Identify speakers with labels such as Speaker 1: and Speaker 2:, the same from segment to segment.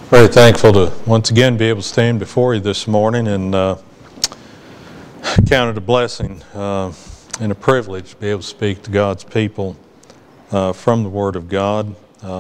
Speaker 1: Very thankful to once again be able to stand before you this morning, and count it a blessing and a privilege to be able to speak to God's people from the Word of God.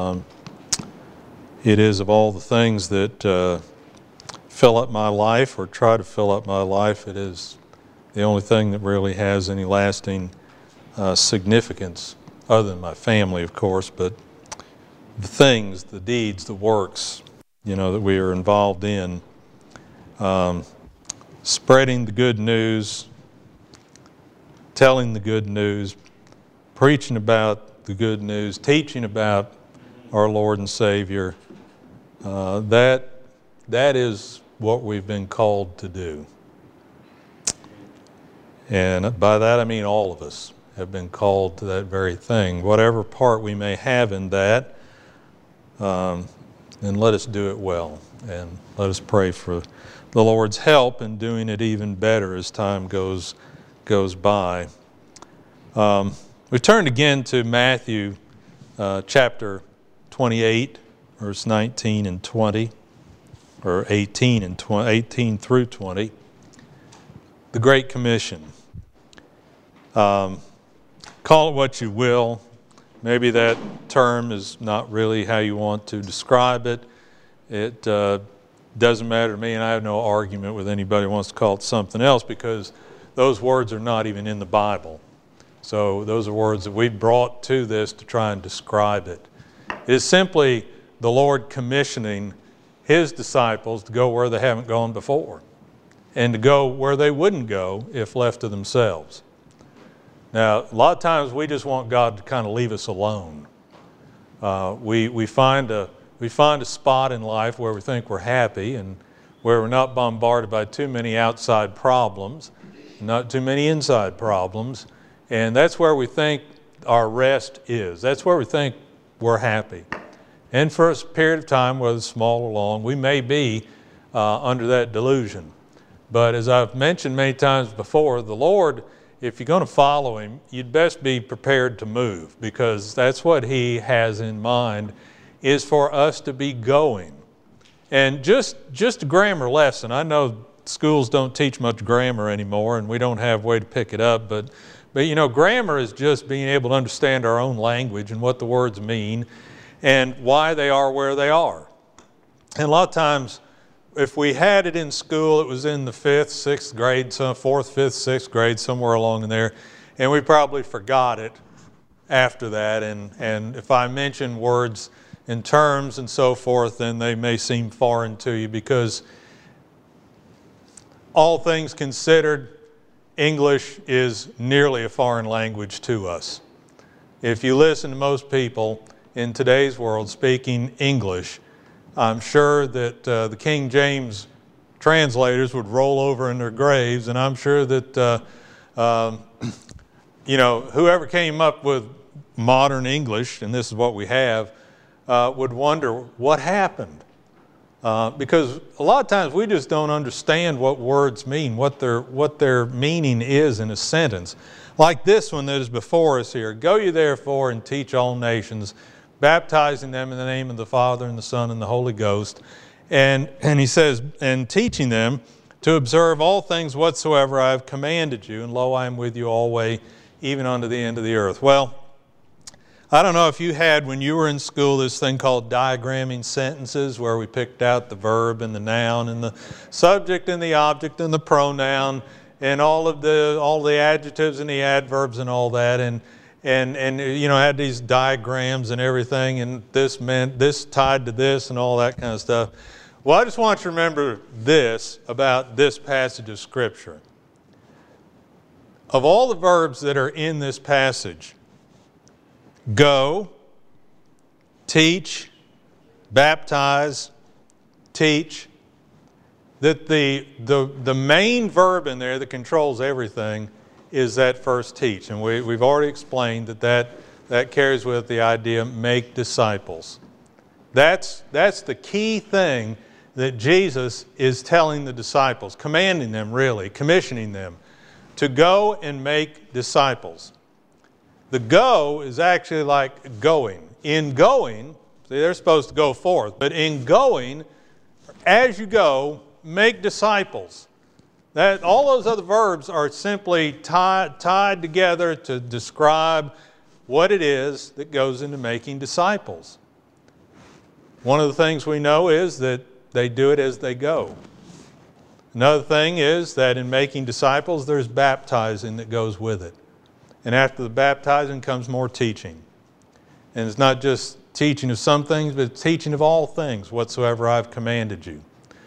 Speaker 1: It is, of all the things that fill up my life or try to fill up my life, it is the only thing that really has any lasting significance, other than my family, of course, but the things, the deeds, the works, that we are involved in, spreading the good news, telling the good news, preaching about the good news, teaching about our Lord and Savior. That is what we've been called to do. And by that I mean all of us have been called to that very thing. Whatever part we may have in that, and let us do it well, and let us pray for the Lord's help in doing it even better as time goes by. We turned again to Matthew chapter 28, verse 19 and 20, or 18 through 20, the Great Commission. Call it what you will. Maybe that term is not really how you want to describe it. It doesn't matter to me, and I have no argument with anybody who wants to call it something else, because those words are not even in the Bible. So those are words that we've brought to this to try and describe it. It is simply the Lord commissioning His disciples to go where they haven't gone before, and to go where they wouldn't go if left to themselves. Now, a lot of times we just want God to kind of leave us alone. We find a spot in life where we think we're happy and where we're not bombarded by too many outside problems, not too many inside problems, and that's where we think our rest is. That's where we think we're happy. And for a period of time, whether small or long, we may be under that delusion. But as I've mentioned many times before, the Lord, if you're going to follow Him, you'd best be prepared to move, because that's what He has in mind, is for us to be going. And just a grammar lesson. I know schools don't teach much grammar anymore, and we don't have a way to pick it up, but grammar is just being able to understand our own language and what the words mean and why they are where they are. And a lot of times, if we had it in school, it was in the 5th, 6th grade, 4th, 5th, 6th grade, somewhere along in there, and we probably forgot it after that. And if I mention words and terms and so forth, then they may seem foreign to you, because all things considered, English is nearly a foreign language to us. If you listen to most people in today's world speaking English, I'm sure that the King James translators would roll over in their graves, and I'm sure that whoever came up with modern English, and this is what we have, would wonder what happened. Because a lot of times we just don't understand what words mean, what their meaning is in a sentence. Like this one that is before us here. Go ye therefore and teach all nations, baptizing them in the name of the Father and the Son and the Holy Ghost. And he says, and teaching them to observe all things whatsoever I have commanded you, and lo, I am with you always, even unto the end of the earth. Well, I don't know if you had, when you were in school, this thing called diagramming sentences, where we picked out the verb and the noun and the subject and the object and the pronoun and all the adjectives and the adverbs and all that, and had these diagrams and everything, and this meant this tied to this and all that kind of stuff. Well, I just want you to remember this about this passage of Scripture. Of all the verbs that are in this passage, go, teach, baptize, teach, that the main verb in there that controls everything is that first teach. And we've already explained that carries with it the idea, make disciples. That's the key thing that Jesus is telling the disciples, commanding them really, commissioning them to go and make disciples. The go is actually like going. In going, See, they're supposed to go forth. But in going, as you go, make disciples. All those other verbs are simply tied together to describe what it is that goes into making disciples. One of the things we know is that they do it as they go. Another thing is that in making disciples, there's baptizing that goes with it. And after the baptizing comes more teaching. And it's not just teaching of some things, but teaching of all things whatsoever I've commanded you.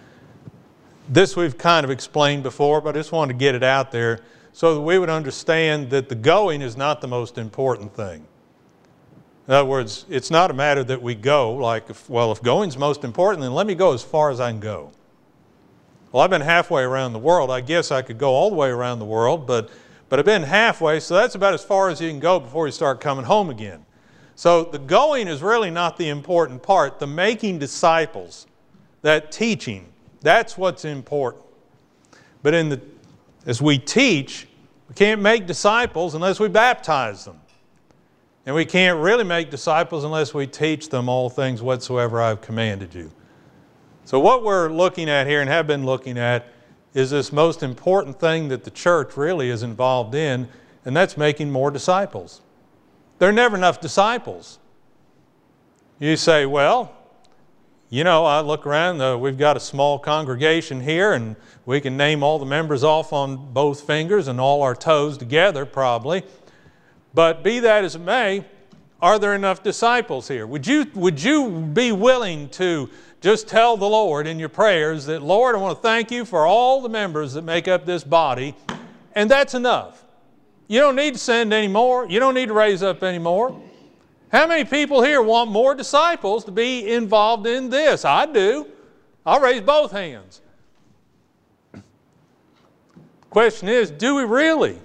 Speaker 1: This we've kind of explained before, but I just wanted to get it out there so that we would understand that the going is not the most important thing. In other words, it's not a matter that we go like, if going's most important, then let me go as far as I can go. Well, I've been halfway around the world. I guess I could go all the way around the world, but I've been halfway, so that's about as far as you can go before you start coming home again. So the going is really not the important part. The making disciples, that teaching, that's what's important. But as we teach, we can't make disciples unless we baptize them. And we can't really make disciples unless we teach them all things whatsoever I've commanded you. So what we're looking at here and have been looking at is this most important thing that the church really is involved in, and that's making more disciples. There are never enough disciples. You say, well, you know, I look around, we've got a small congregation here, and we can name all the members off on both fingers and all our toes together probably. But be that as it may, are there enough disciples here? Would you be willing to just tell the Lord in your prayers that, Lord, I want to thank you for all the members that make up this body, and that's enough. You don't need to send any more. You don't need to raise up any more. How many people here want more disciples to be involved in this? I do. I'll raise both hands. The question is, do we really?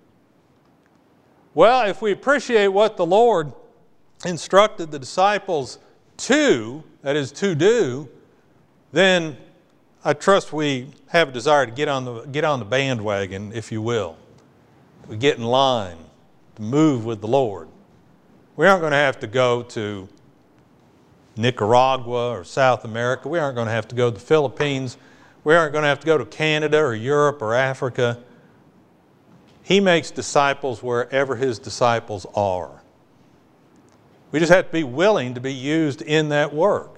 Speaker 1: Well, if we appreciate what the Lord instructed the disciples to, that is to do, then I trust we have a desire to get on the bandwagon, if you will. To get in line, to move with the Lord. We aren't going to have to go to Nicaragua or South America. We aren't going to have to go to the Philippines. We aren't going to have to go to Canada or Europe or Africa. He makes disciples wherever His disciples are. We just have to be willing to be used in that work.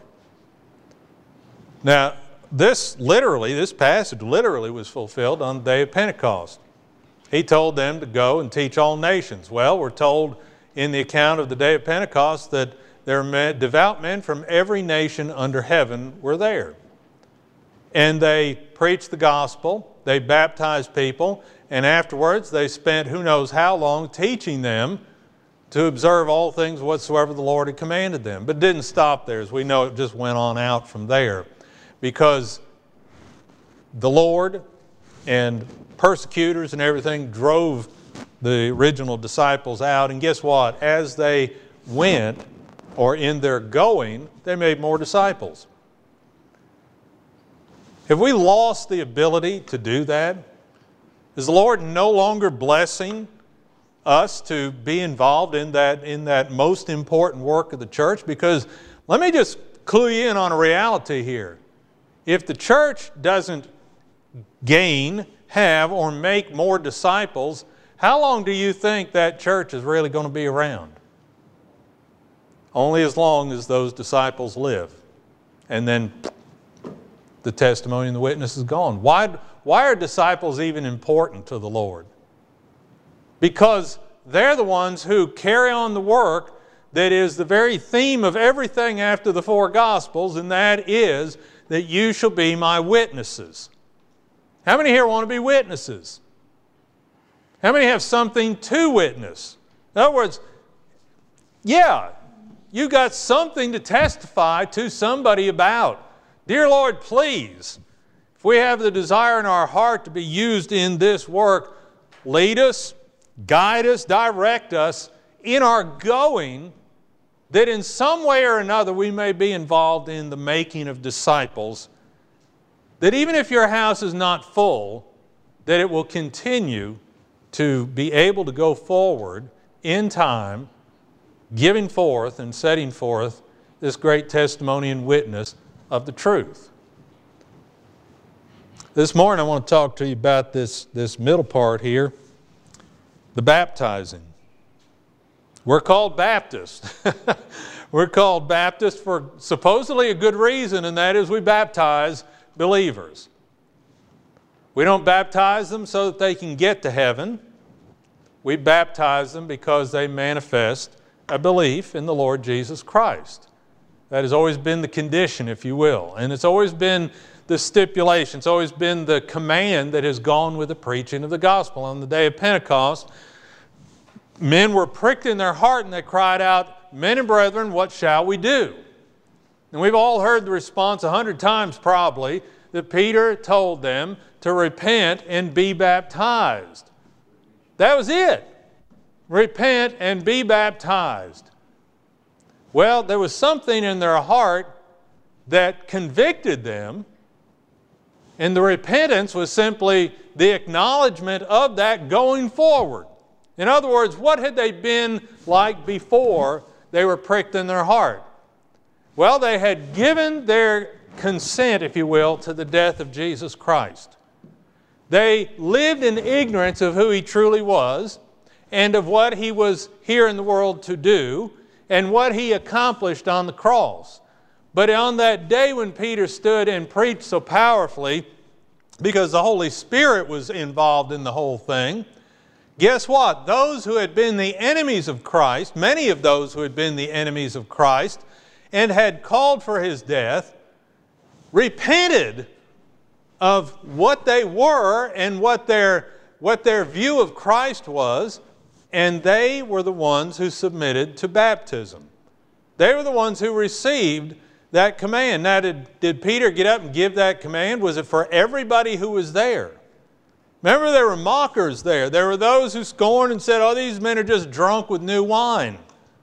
Speaker 1: Now, this passage literally was fulfilled on the day of Pentecost. He told them to go and teach all nations. Well, we're told in the account of the day of Pentecost that there were devout men from every nation under heaven were there. And they preached the gospel, they baptized people, and afterwards they spent who knows how long teaching them to observe all things whatsoever the Lord had commanded them. But it didn't stop there. As we know, it just went on out from there. Because the Lord and persecutors and everything drove the original disciples out. And guess what? As they went, or in their going, they made more disciples. Have we lost the ability to do that? Is the Lord no longer blessing us to be involved in that most important work of the church? Because let me just clue you in on a reality here. If the church doesn't gain, have, or make more disciples, how long do you think that church is really going to be around? Only as long as those disciples live. And then the testimony and the witness is gone. Why are disciples even important to the Lord? Because they're the ones who carry on the work that is the very theme of everything after the four Gospels, and that is that you shall be my witnesses. How many here want to be witnesses? How many have something to witness? In other words, yeah, you got something to testify to somebody about. Dear Lord, please, if we have the desire in our heart to be used in this work, lead us, guide us, direct us in our going, that in some way or another we may be involved in the making of disciples, that even if your house is not full, that it will continue to be able to go forward in time, giving forth and setting forth this great testimony and witness of the truth. This morning I want to talk to you about this middle part here, the baptizing. We're called Baptists. We're called Baptists for supposedly a good reason, and that is we baptize believers. We don't baptize them so that they can get to heaven. We baptize them because they manifest a belief in the Lord Jesus Christ. That has always been the condition, if you will. And it's always been the stipulation. It's always been the command that has gone with the preaching of the gospel. On the day of Pentecost, men were pricked in their heart and they cried out, "Men and brethren, what shall we do?" And we've all heard the response 100 times probably, that Peter told them to repent and be baptized. That was it. Repent and be baptized. Well, there was something in their heart that convicted them, and the repentance was simply the acknowledgement of that going forward. In other words, what had they been like before they were pricked in their heart? Well, they had given their consent, if you will, to the death of Jesus Christ. They lived in ignorance of who He truly was and of what He was here in the world to do and what He accomplished on the cross. But on that day when Peter stood and preached so powerfully, because the Holy Spirit was involved in the whole thing, guess what? Those who had been the enemies of Christ, many of those who had been the enemies of Christ and had called for His death, repented of what they were and what their view of Christ was, and they were the ones who submitted to baptism. They were the ones who received that command. Now, did Peter get up and give that command? Was it for everybody who was there? Remember, there were mockers there. There were those who scorned and said, "Oh, these men are just drunk with new wine."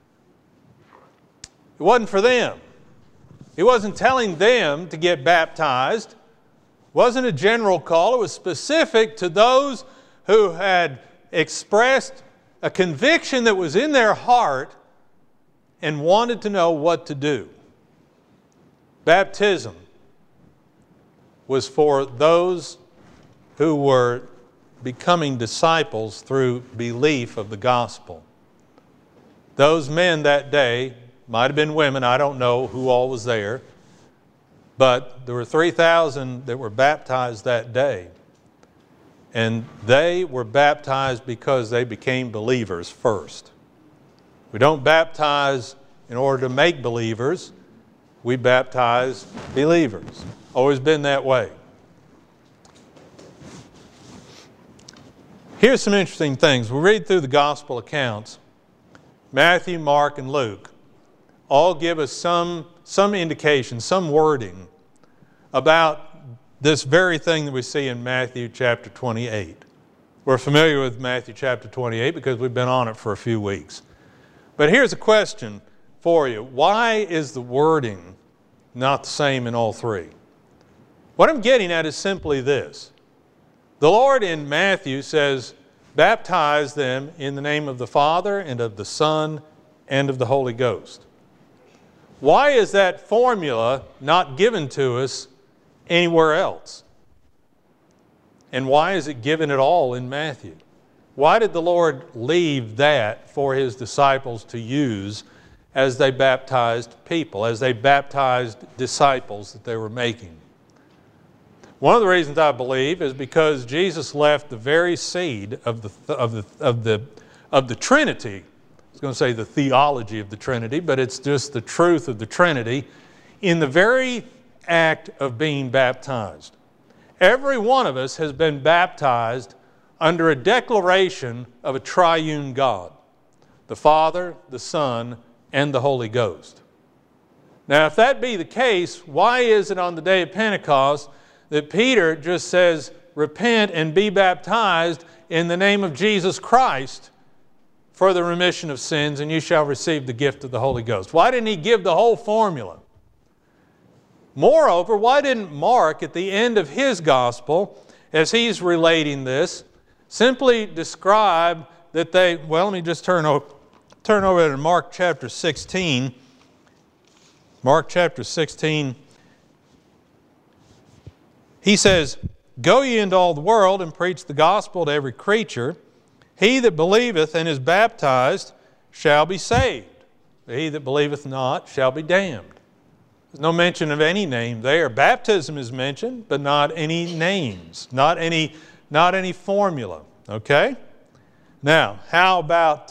Speaker 1: It wasn't for them. He wasn't telling them to get baptized. It wasn't a general call. It was specific to those who had expressed a conviction that was in their heart and wanted to know what to do. Baptism was for those who were becoming disciples through belief of the gospel. Those men that day, might have been women, I don't know who all was there, but there were 3,000 that were baptized that day. And they were baptized because they became believers first. We don't baptize in order to make believers. We baptize believers. Always been that way. Here's some interesting things. We read through the gospel accounts. Matthew, Mark, and Luke all give us some indication, some wording about this very thing that we see in Matthew chapter 28. We're familiar with Matthew chapter 28 because we've been on it for a few weeks. But here's a question for you. Why is the wording not the same in all three? What I'm getting at is simply this. The Lord in Matthew says, "Baptize them in the name of the Father and of the Son and of the Holy Ghost." Why is that formula not given to us anywhere else? And why is it given at all in Matthew? Why did the Lord leave that for His disciples to use as they baptized people, as they baptized disciples that they were making? One of the reasons I believe is because Jesus left the very seed of the Trinity. I was going to say the theology of the Trinity, but it's just the truth of the Trinity in the very act of being baptized. Every one of us has been baptized under a declaration of a triune God, the Father, the Son, and the Holy Ghost. Now, if that be the case, why is it on the day of Pentecost that Peter just says, "Repent and be baptized in the name of Jesus Christ for the remission of sins, and you shall receive the gift of the Holy Ghost"? Why didn't he give the whole formula? Moreover, why didn't Mark, at the end of his gospel, as he's relating this, simply describe that they, well, let me just turn over to Mark chapter 16. Mark chapter 16, he says, "Go ye into all the world and preach the gospel to every creature. He that believeth and is baptized shall be saved. He that believeth not shall be damned." There's no mention of any name there. Baptism is mentioned, but not any names, not any formula. Okay? Now, how about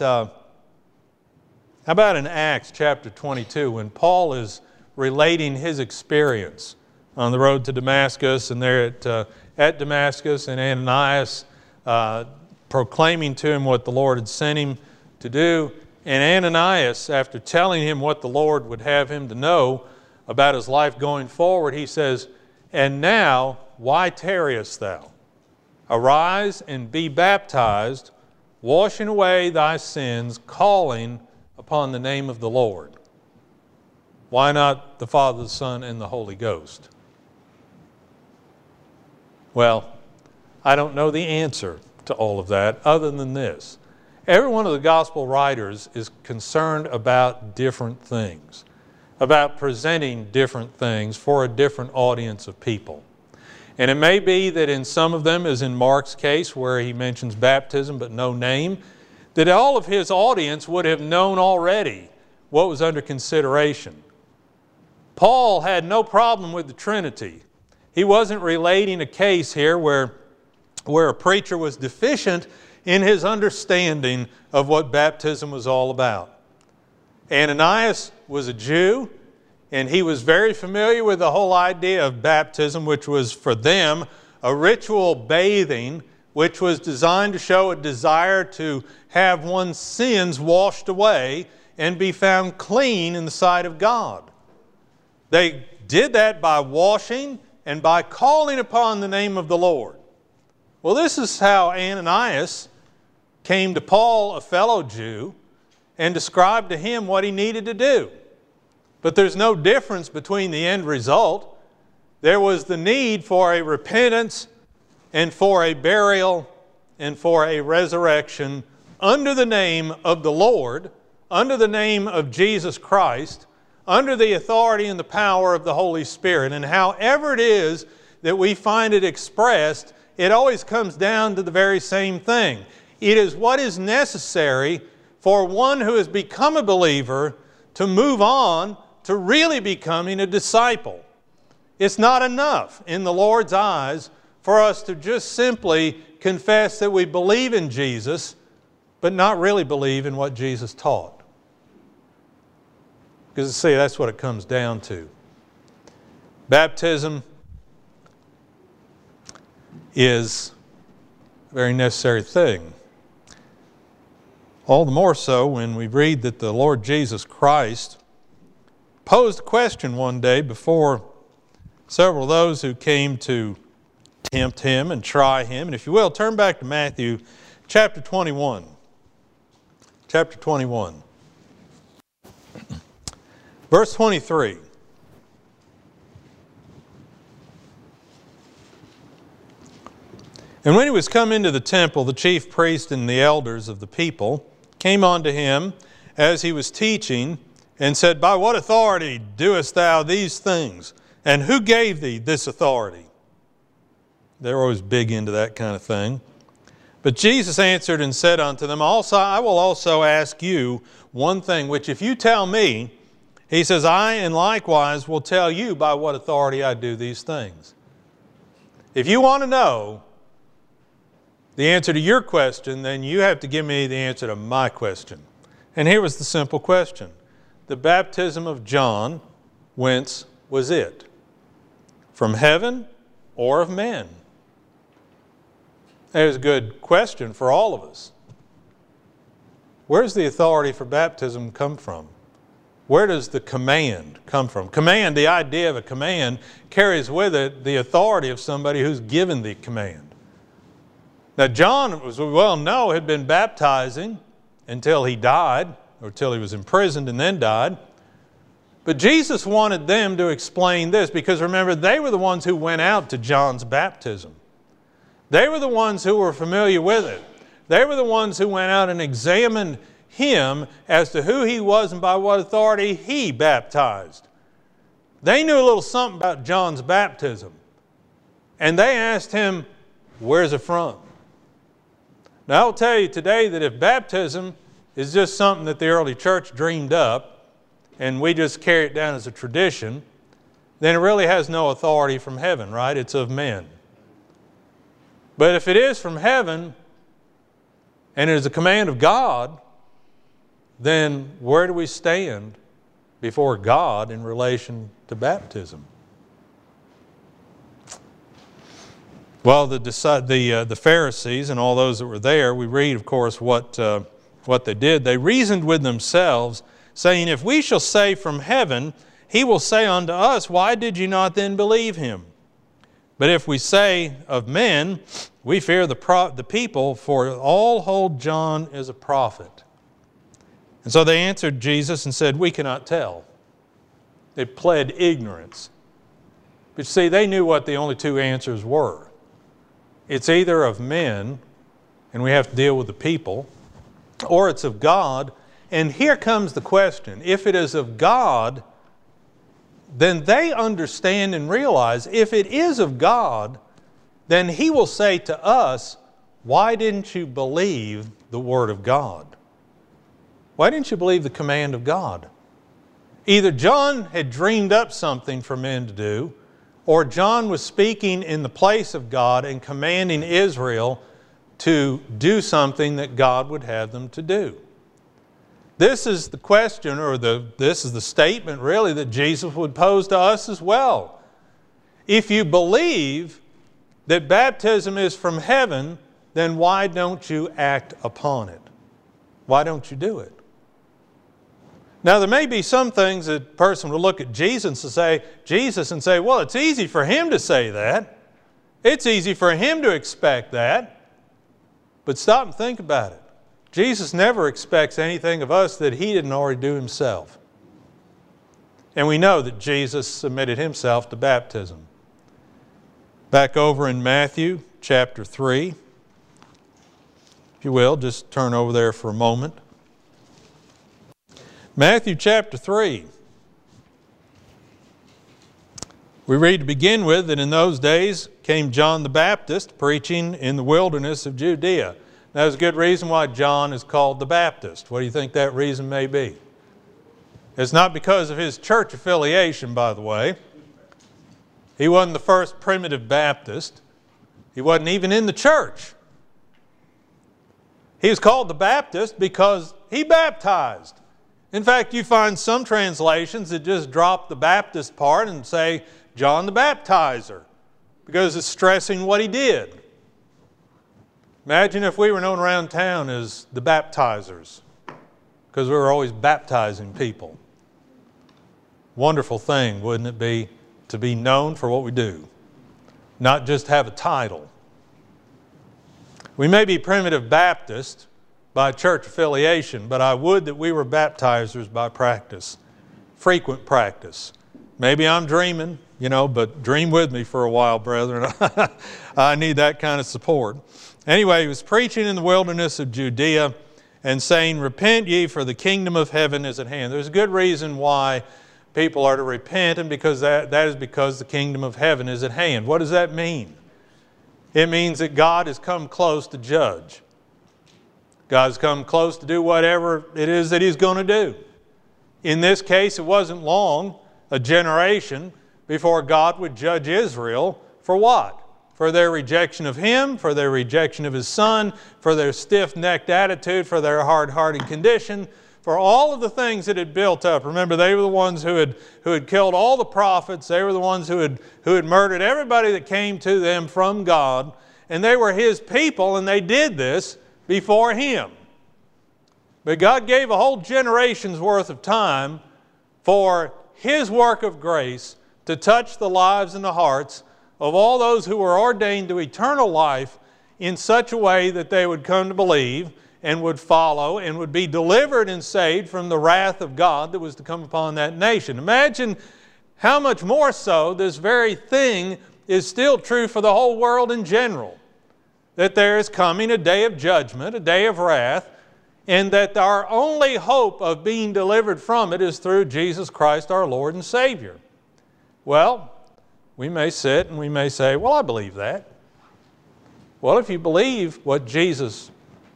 Speaker 1: in Acts chapter 22 when Paul is relating his experience on the road to Damascus, and there at Damascus, and Ananias proclaiming to him what the Lord had sent him to do. And Ananias, after telling him what the Lord would have him to know about his life going forward, he says, "And now, why tarriest thou? Arise and be baptized, washing away thy sins, calling upon the name of the Lord." Why not the Father, the Son, and the Holy Ghost? Well, I don't know the answer to all of that other than this. Every one of the gospel writers is concerned about different things, about presenting different things for a different audience of people. And it may be that in some of them, as in Mark's case where he mentions baptism but no name, that all of his audience would have known already what was under consideration. Paul had no problem with the Trinity. He wasn't relating a case here where a preacher was deficient in his understanding of what baptism was all about. Ananias was a Jew, and he was very familiar with the whole idea of baptism, which was for them a ritual bathing, which was designed to show a desire to have one's sins washed away and be found clean in the sight of God. They did that by washing and by calling upon the name of the Lord. Well, this is how Ananias came to Paul, a fellow Jew, and described to him what he needed to do. But there's no difference between the end result. There was the need for a repentance and for a burial and for a resurrection under the name of the Lord, under the name of Jesus Christ, under the authority and the power of the Holy Spirit. And however it is that we find it expressed, it always comes down to the very same thing. It is what is necessary for one who has become a believer to move on to really becoming a disciple. It's not enough in the Lord's eyes for us to just simply confess that we believe in Jesus, but not really believe in what Jesus taught. Because, see, that's what it comes down to. Baptism is a very necessary thing. All the more so when we read that the Lord Jesus Christ posed a question one day before several of those who came to tempt him and try him. And if you will, turn back to Matthew chapter 21. Chapter 21. Verse 23. "And when he was come into the temple, the chief priest and the elders of the people came unto him as he was teaching, and said, By what authority doest thou these things? And who gave thee this authority? They're always big into that kind of thing. But Jesus answered and said unto them, I will also ask you one thing, which if you tell me, he says, I and likewise will tell you by what authority I do these things. If you want to know the answer to your question, then you have to give me the answer to my question. And here was the simple question. The baptism of John, whence was it? From heaven or of men? There's a good question for all of us. Where does the authority for baptism come from? Where does the command come from? Command, the idea of a command, carries with it the authority of somebody who's given the command. Now John, as we well know, had been baptizing until he died, or until he was imprisoned and then died. But Jesus wanted them to explain this, because remember, they were the ones who went out to John's baptism. They were the ones who were familiar with it. They were the ones who went out and examined him as to who he was and by what authority he baptized. They knew a little something about John's baptism. And they asked him, where's it from? Now I'll tell you today that if baptism is just something that the early church dreamed up and we just carry it down as a tradition, then it really has no authority from heaven, right? It's of men. But if it is from heaven and it is a command of God, then where do we stand before God in relation to baptism? Well, the Pharisees and all those that were there, we read, of course, what they did. They reasoned with themselves, saying, if we shall say from heaven, he will say unto us, why did you not then believe him? But if we say of men, we fear the people, for all hold John as a prophet. And so they answered Jesus and said, we cannot tell. They pled ignorance. But see, they knew what the only two answers were. It's either of men, and we have to deal with the people, or it's of God. And here comes the question. If it is of God, then they understand and realize if it is of God, then He will say to us, why didn't you believe the Word of God? Why didn't you believe the command of God? Either John had dreamed up something for men to do, or John was speaking in the place of God and commanding Israel to do something that God would have them to do. This is the question, or this is the statement really that Jesus would pose to us as well. If you believe that baptism is from heaven, then why don't you act upon it? Why don't you do it? Now there may be some things that a person will look at Jesus and say, well, it's easy for him to say that. It's easy for him to expect that. But stop and think about it. Jesus never expects anything of us that He didn't already do Himself. And we know that Jesus submitted Himself to baptism. Back over in Matthew chapter 3. If you will, just turn over there for a moment. Matthew chapter 3. We read to begin with that in those days came John the Baptist preaching in the wilderness of Judea. Now, there's a good reason why John is called the Baptist. What do you think that reason may be? It's not because of his church affiliation, by the way. He wasn't the first primitive Baptist. He wasn't even in the church. He was called the Baptist because he baptized. In fact, you find some translations that just drop the Baptist part and say John the Baptizer, because it's stressing what he did. Imagine if we were known around town as the baptizers, because we were always baptizing people. Wonderful thing, wouldn't it be, to be known for what we do, not just have a title. We may be primitive Baptist by church affiliation, but I would that we were baptizers by practice, frequent practice. Maybe I'm dreaming, but dream with me for a while, brethren. I need that kind of support. Anyway, he was preaching in the wilderness of Judea and saying, repent ye, for the kingdom of heaven is at hand. There's a good reason why people are to repent, and because that is because the kingdom of heaven is at hand. What does that mean? It means that God has come close to judge. God's come close to do whatever it is that He's going to do. In this case, it wasn't long, a generation, before God would judge Israel for what? For their rejection of Him, for their rejection of His Son, for their stiff-necked attitude, for their hard-hearted condition, for all of the things that had built up. Remember, they were the ones who had killed all the prophets. They were the ones who had murdered everybody that came to them from God. And they were His people, and they did this before Him. But God gave a whole generation's worth of time for His work of grace to touch the lives and the hearts of all those who were ordained to eternal life in such a way that they would come to believe and would follow and would be delivered and saved from the wrath of God that was to come upon that nation. Imagine how much more so this very thing is still true for the whole world in general. That there is coming a day of judgment, a day of wrath, and that our only hope of being delivered from it is through Jesus Christ our Lord and Savior. Well, we may sit and we may say, well, I believe that. Well, if you believe what Jesus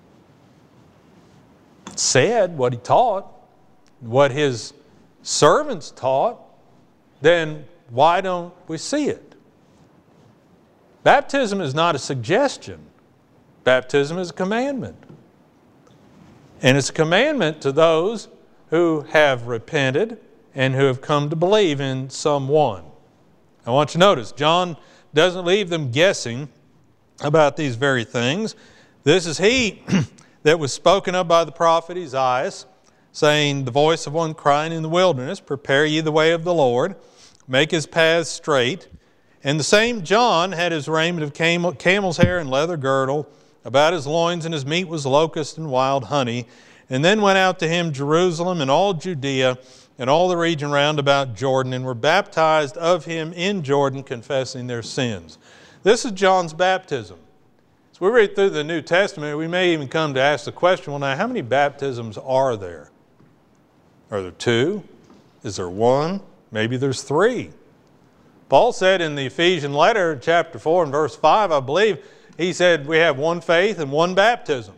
Speaker 1: said, what he taught, what his servants taught, then why don't we see it? Baptism is not a suggestion. Baptism is a commandment. And it's a commandment to those who have repented and who have come to believe in someone. I want you to notice, John doesn't leave them guessing about these very things. This is he that was spoken of by the prophet Isaiah, saying, the voice of one crying in the wilderness, prepare ye the way of the Lord, make his paths straight. And the same John had his raiment of camel's hair and leather girdle about his loins, and his meat was locust and wild honey. And then went out to him Jerusalem and all Judea and all the region round about Jordan, and were baptized of him in Jordan, confessing their sins. This is John's baptism. As we read through the New Testament, we may even come to ask the question, well, now, how many baptisms are there? Are there 2? Is there 1? Maybe there's 3. Paul said in the Ephesian letter, chapter 4 and verse 5, I believe, he said we have 1 faith and 1 baptism.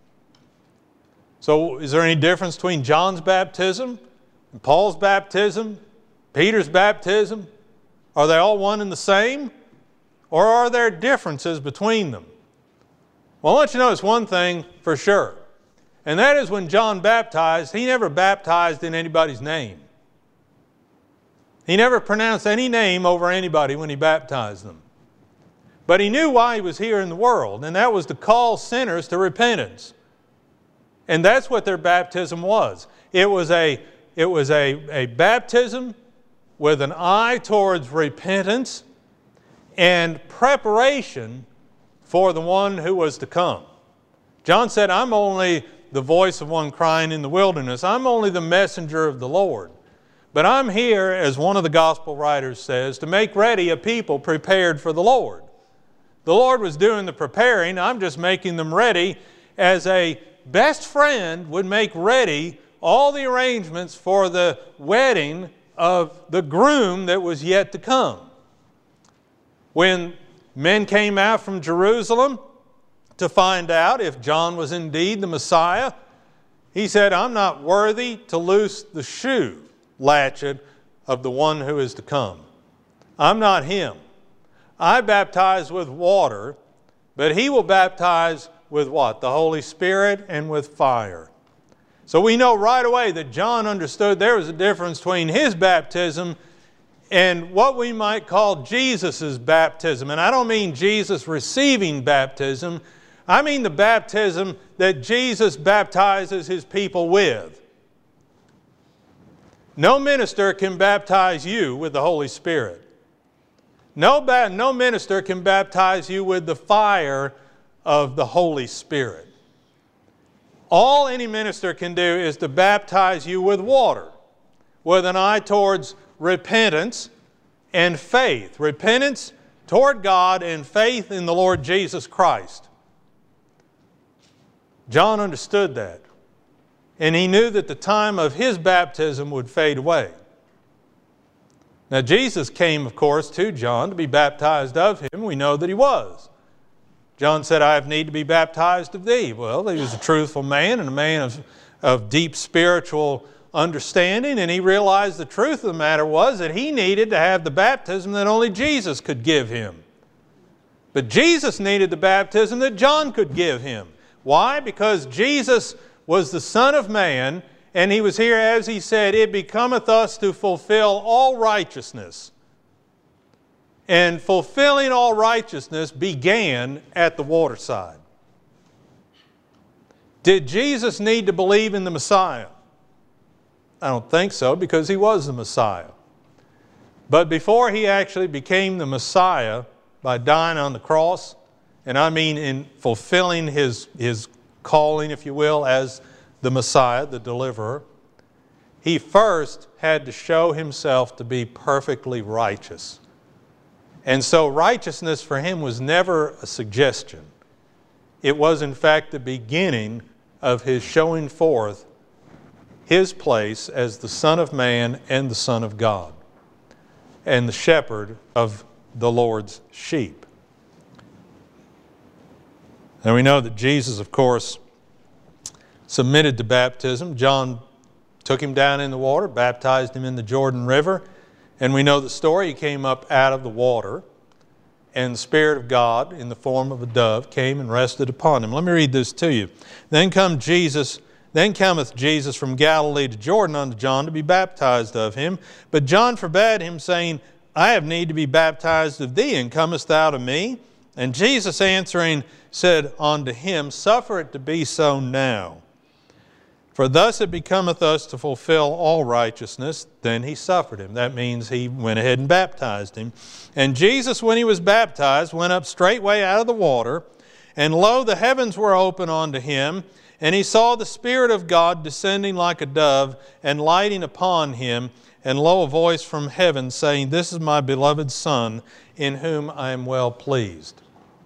Speaker 1: So is there any difference between John's baptism and Paul's baptism, Peter's baptism? Are they all one and the same? Or are there differences between them? Well, I want you to notice one thing for sure. And that is when John baptized, he never baptized in anybody's name. He never pronounced any name over anybody when he baptized them. But he knew why he was here in the world, and that was to call sinners to repentance. And that's what their baptism was. It was a baptism with an eye towards repentance and preparation for the one who was to come. John said, I'm only the voice of one crying in the wilderness. I'm only the messenger of the Lord. But I'm here, as one of the gospel writers says, to make ready a people prepared for the Lord. The Lord was doing the preparing. I'm just making them ready, as a best friend would make ready all the arrangements for the wedding of the groom that was yet to come. When men came out from Jerusalem to find out if John was indeed the Messiah, he said, I'm not worthy to loose the shoe latchet of the one who is to come. I'm not him. I baptize with water, but he will baptize with what? The Holy Spirit and with fire. So we know right away that John understood there was a difference between his baptism and what we might call Jesus' baptism. And I don't mean Jesus receiving baptism. I mean the baptism that Jesus baptizes his people with. No minister can baptize you with the Holy Spirit. No minister can baptize you with the fire of the Holy Spirit. All any minister can do is to baptize you with water, with an eye towards repentance and faith. Repentance toward God and faith in the Lord Jesus Christ. John understood that. And he knew that the time of his baptism would fade away. Now Jesus came, of course, to John to be baptized of him. We know that he was. John said, I have need to be baptized of thee. Well, he was a truthful man and a man of deep spiritual understanding, and he realized the truth of the matter was that he needed to have the baptism that only Jesus could give him. But Jesus needed the baptism that John could give him. Why? Because Jesus was the Son of Man, and he was here, as he said, it becometh us to fulfill all righteousness. And fulfilling all righteousness began at the waterside. Did Jesus need to believe in the Messiah? I don't think so, because he was the Messiah. But before he actually became the Messiah by dying on the cross, and I mean in fulfilling his calling, if you will, as the Messiah, the deliverer, he first had to show himself to be perfectly righteous. And so righteousness for him was never a suggestion. It was in fact the beginning of his showing forth his place as the Son of Man and the Son of God. and the shepherd of the Lord's sheep. And we know that Jesus, of course, submitted to baptism. John took him down in the water, baptized him in the Jordan River, and we know the story. He came up out of the water, and the Spirit of God, in the form of a dove, came and rested upon him. Let me read this to you. Then cometh Jesus from Galilee to Jordan unto John to be baptized of him. But John forbade him, saying, I have need to be baptized of thee, and comest thou to me? And Jesus answering said unto him, Suffer it to be so now. For thus it becometh us to fulfill all righteousness. Then he suffered him. That means he went ahead and baptized him. And Jesus, when he was baptized, went up straightway out of the water. And lo, the heavens were open unto him. And he saw the Spirit of God descending like a dove and lighting upon him. And lo, a voice from heaven saying, This is my beloved Son, in whom I am well pleased.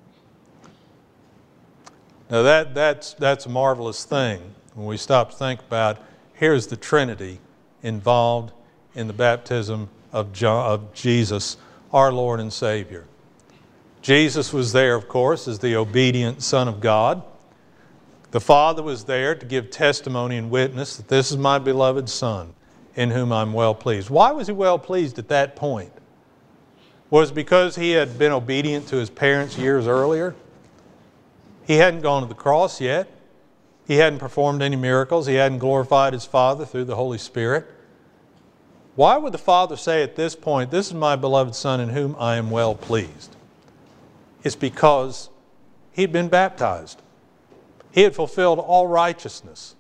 Speaker 1: Now that's a marvelous thing when we stop to think about, here's the Trinity involved in the baptism of Jesus, our Lord and Savior. Jesus was there, of course, as the obedient Son of God. The Father was there to give testimony and witness that this is my beloved Son, in whom I'm well pleased. Why was he well pleased at that point? Was it because he had been obedient to his parents years earlier? He hadn't gone to the cross yet. He hadn't performed any miracles. He hadn't glorified his Father through the Holy Spirit. Why would the Father say at this point, This is my beloved Son in whom I am well pleased? It's because he'd been baptized. He had fulfilled all righteousness.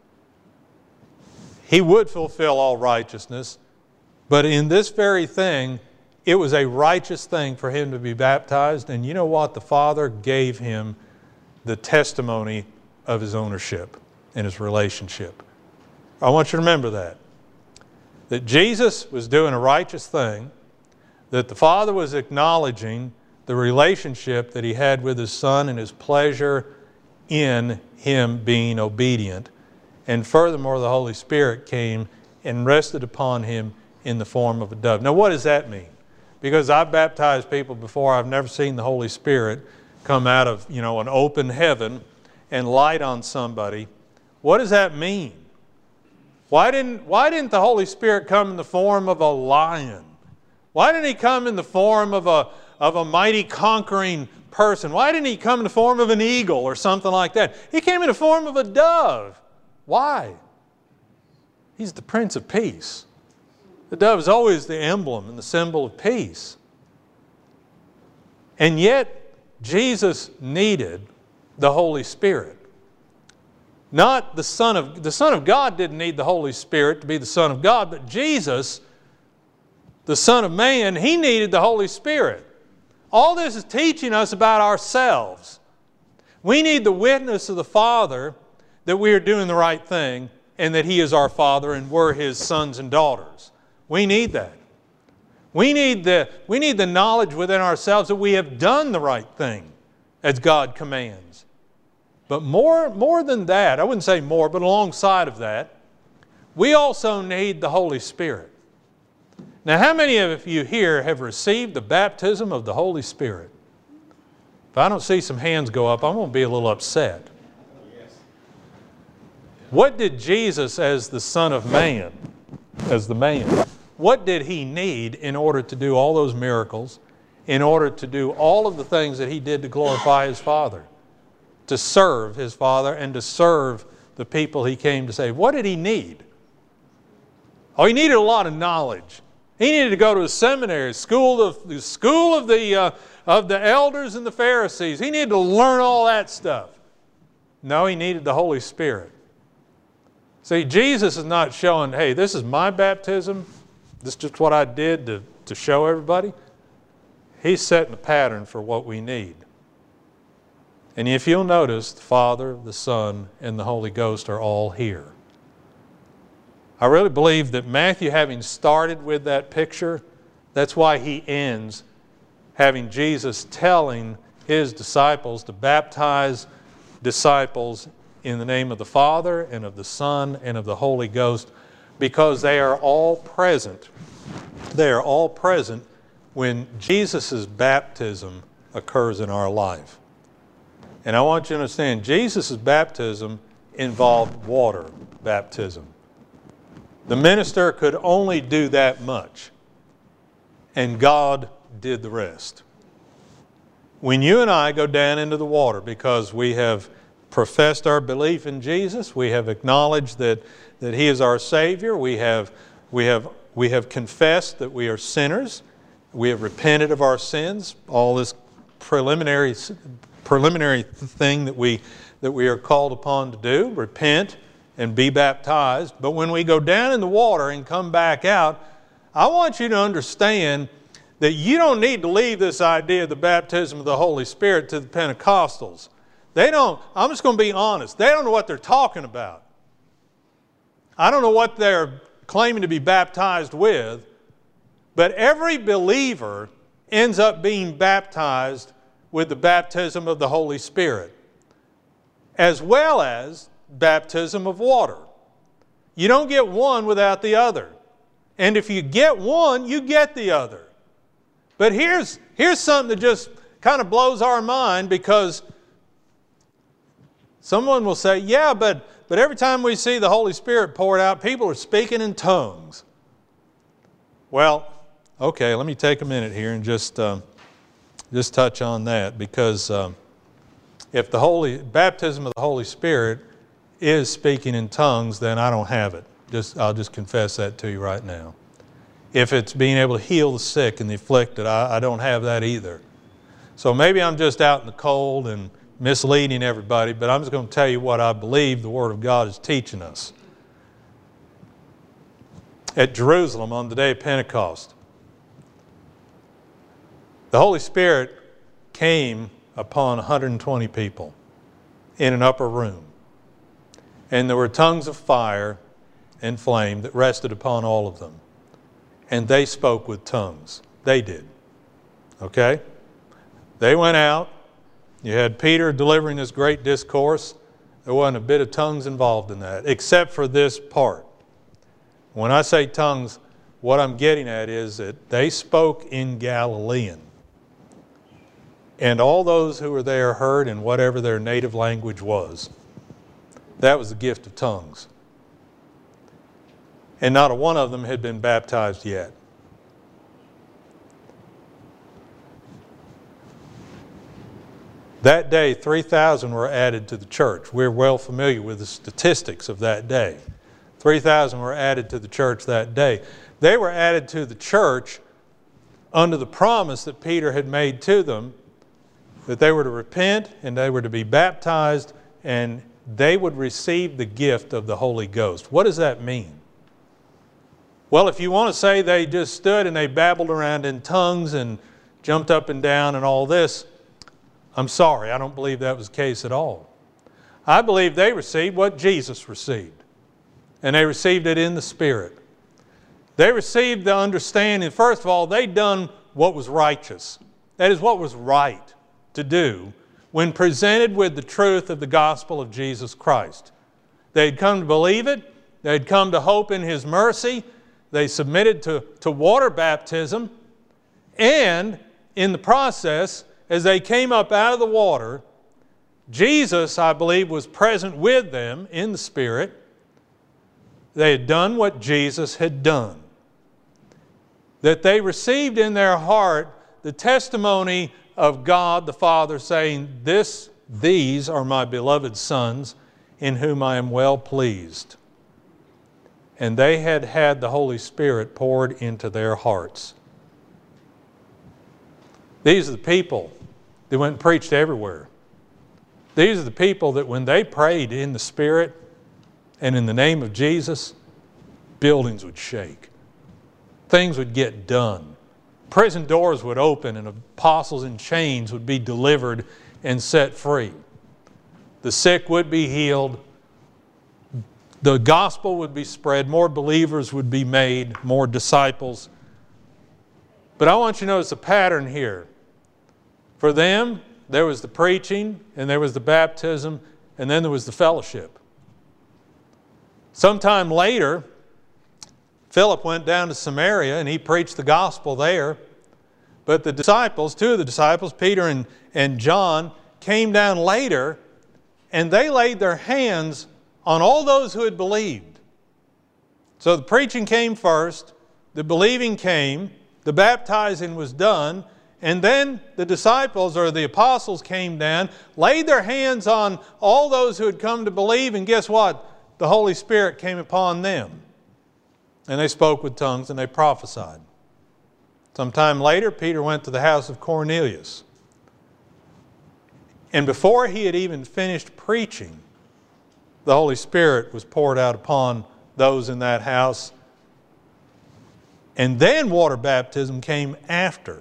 Speaker 1: He would fulfill all righteousness, but in this very thing, it was a righteous thing for him to be baptized. And you know what? The Father gave him the testimony of his ownership and his relationship. I want you to remember that Jesus was doing a righteous thing, that the Father was acknowledging the relationship that he had with his Son and his pleasure in him being obedient. And furthermore, the Holy Spirit came and rested upon him in the form of a dove. Now, what does that mean? Because I've baptized people before, I've never seen the Holy Spirit come out of, an open heaven and light on somebody. What does that mean? Why didn't the Holy Spirit come in the form of a lion? Why didn't he come in the form of a mighty conquering person? Why didn't he come in the form of an eagle or something like that? He came in the form of a dove. Why? He's the Prince of Peace. The dove is always the emblem and the symbol of peace. And yet, Jesus needed the Holy Spirit. Not the Son of God didn't need the Holy Spirit to be the Son of God, but Jesus, the Son of Man, He needed the Holy Spirit. All this is teaching us about ourselves. We need the witness of the Father that we are doing the right thing and that He is our Father and we're His sons and daughters. We need that. We need the knowledge within ourselves that we have done the right thing as God commands. But more than that, I wouldn't say more, but alongside of that, we also need the Holy Spirit. Now, how many of you here have received the baptism of the Holy Spirit? If I don't see some hands go up, I'm going to be a little upset. What did Jesus, as the Son of Man, as the man, what did He need in order to do all those miracles, in order to do all of the things that He did to glorify His Father, to serve His Father and to serve the people He came to save? What did He need? Oh, He needed a lot of knowledge. He needed to go to a seminary, school of the elders and the Pharisees. He needed to learn all that stuff. No, He needed the Holy Spirit. See, Jesus is not showing, hey, this is my baptism. This is just what I did to show everybody. He's setting a pattern for what we need. And if you'll notice, the Father, the Son, and the Holy Ghost are all here. I really believe that Matthew, having started with that picture, that's why he ends having Jesus telling His disciples to baptize disciples in the name of the Father and of the Son and of the Holy Ghost, because they are all present. They are all present when Jesus' baptism occurs in our life. And I want you to understand, Jesus' baptism involved water baptism. The minister could only do that much, and God did the rest. When you and I go down into the water because we have professed our belief in Jesus, we have acknowledged that He is our Savior, we have confessed that we are sinners, we have repented of our sins, all this preliminary thing that we are called upon to do, repent and be baptized. But when we go down in the water and come back out, I want you to understand that you don't need to leave this idea of the baptism of the Holy Spirit to the Pentecostals. They don't, I'm just going to be honest, they don't know what they're talking about. I don't know what they're claiming to be baptized with, but every believer ends up being baptized with the baptism of the Holy Spirit, as well as baptism of water. You don't get one without the other. And if you get one, you get the other. But here's something that just kind of blows our mind, because someone will say, yeah, but every time we see the Holy Spirit poured out, people are speaking in tongues. Well, okay, let me take a minute here and just touch on that, because if the baptism of the Holy Spirit is speaking in tongues, then I don't have it. I'll just confess that to you right now. If it's being able to heal the sick and the afflicted, I don't have that either. So maybe I'm just out in the cold and misleading everybody, but I'm just going to tell you what I believe the Word of God is teaching us. At Jerusalem on the day of Pentecost, the Holy Spirit came upon 120 people in an upper room. And there were tongues of fire and flame that rested upon all of them. And they spoke with tongues. They did. Okay? They went out. You had Peter delivering this great discourse. There wasn't a bit of tongues involved in that, except for this part. When I say tongues, what I'm getting at is that they spoke in Galilean. And all those who were there heard in whatever their native language was. That was the gift of tongues. And not a one of them had been baptized yet. That day, 3,000 were added to the church. We're well familiar with the statistics of that day. 3,000 were added to the church that day. They were added to the church under the promise that Peter had made to them, that they were to repent and they were to be baptized and they would receive the gift of the Holy Ghost. What does that mean? Well, if you want to say they just stood and they babbled around in tongues and jumped up and down and all this, I'm sorry, I don't believe that was the case at all. I believe they received what Jesus received. And they received it in the Spirit. They received the understanding, first of all, they'd done what was righteous. That is what was right to do when presented with the truth of the gospel of Jesus Christ. They'd come to believe it. They'd come to hope in His mercy. They submitted to water baptism. And in the process, as they came up out of the water, Jesus, I believe, was present with them in the Spirit. They had done what Jesus had done. That they received in their heart the testimony of God the Father saying, these are my beloved sons in whom I am well pleased. And they had had the Holy Spirit poured into their hearts. These are the people that went and preached everywhere. These are the people that when they prayed in the Spirit and in the name of Jesus, buildings would shake. Things would get done. Prison doors would open and apostles in chains would be delivered and set free. The sick would be healed. The gospel would be spread. More believers would be made. More disciples. But I want you to notice a pattern here. For them, there was the preaching, and there was the baptism, and then there was the fellowship. Sometime later, Philip went down to Samaria and he preached the gospel there. But the disciples, two of the disciples, Peter and John, came down later and they laid their hands on all those who had believed. So the preaching came first, the believing came, the baptizing was done, and then the disciples or the apostles came down, laid their hands on all those who had come to believe, and guess what? The Holy Spirit came upon them. And they spoke with tongues and they prophesied. Sometime later, Peter went to the house of Cornelius. And before he had even finished preaching, the Holy Spirit was poured out upon those in that house. And then water baptism came after.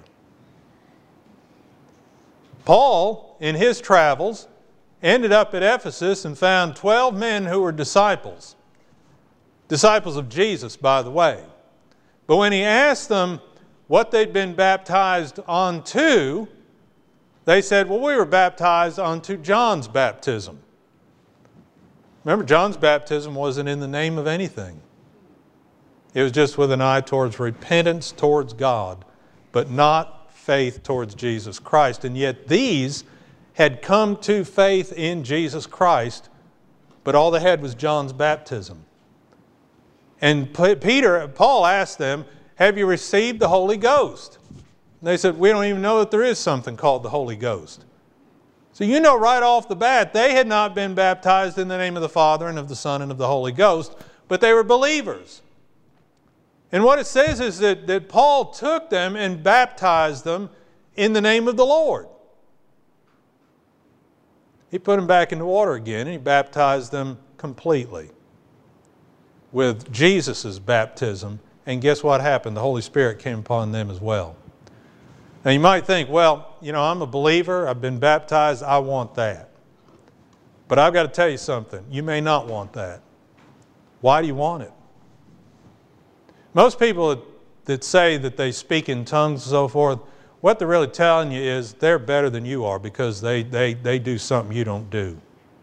Speaker 1: Paul, in his travels, ended up at Ephesus and found 12 men who were disciples. Disciples of Jesus, by the way. But when he asked them what they'd been baptized onto, they said, well, we were baptized onto John's baptism. Remember, John's baptism wasn't in the name of anything. It was just with an eye towards repentance towards God, but not faith towards Jesus Christ. And yet these had come to faith in Jesus Christ, but all they had was John's baptism. And Paul asked them, have you received the Holy Ghost? And they said, we don't even know that there is something called the Holy Ghost. So you know right off the bat, they had not been baptized in the name of the Father and of the Son and of the Holy Ghost, but they were believers. And what it says is that Paul took them and baptized them in the name of the Lord. He put them back in the water again and he baptized them completely with Jesus' baptism. And guess what happened? The Holy Spirit came upon them as well. Now you might think, well, you know, I'm a believer, I've been baptized, I want that. But I've got to tell you something, you may not want that. Why do you want it? Most people that say that they speak in tongues and so forth, what they're really telling you is they're better than you are because they do something you don't do.